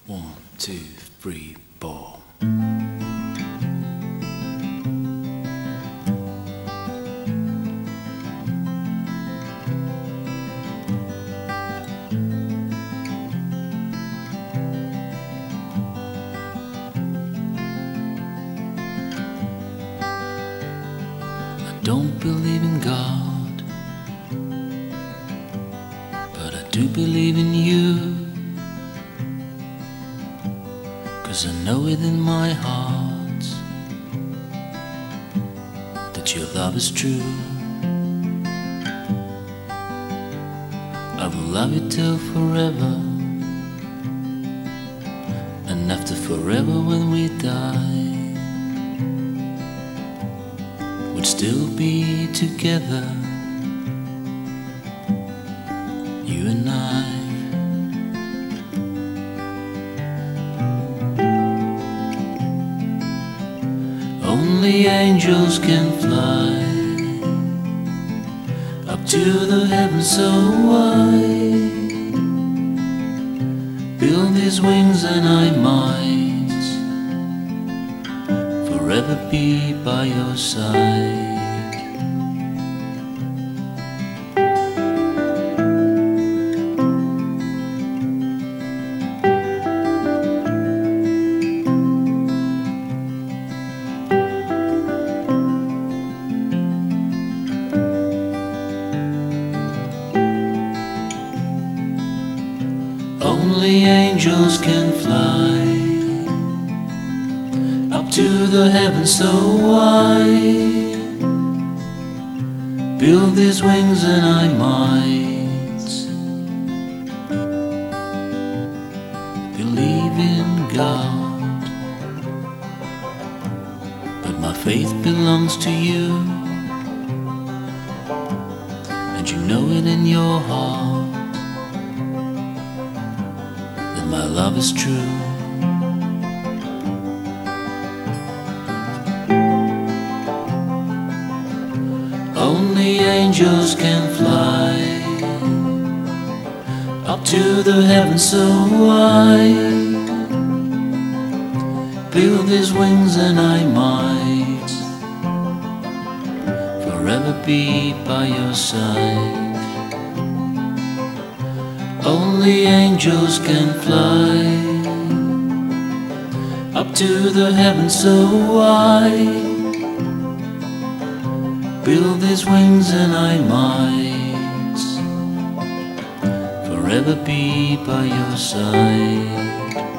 One, two, three, four. I don't believe in God, but I do believe in you. 'Cause I know within my heart that your love is true. I will love you till forever, and after forever when we die, we'd still be together, you and I. Only angels can fly up to the heavens so wide. Build these wings and I might forever be by your side. Only angels can fly up to the heavens so wide. Build these wings and I might believe in God, but my faith belongs to you, and you know it in your heart. My love is true. Only angels can fly up to the heavens so wide. Build these wings and I might forever be by your side. Only angels can fly up to the heavens so wide. Build these wings and I might forever be by your side.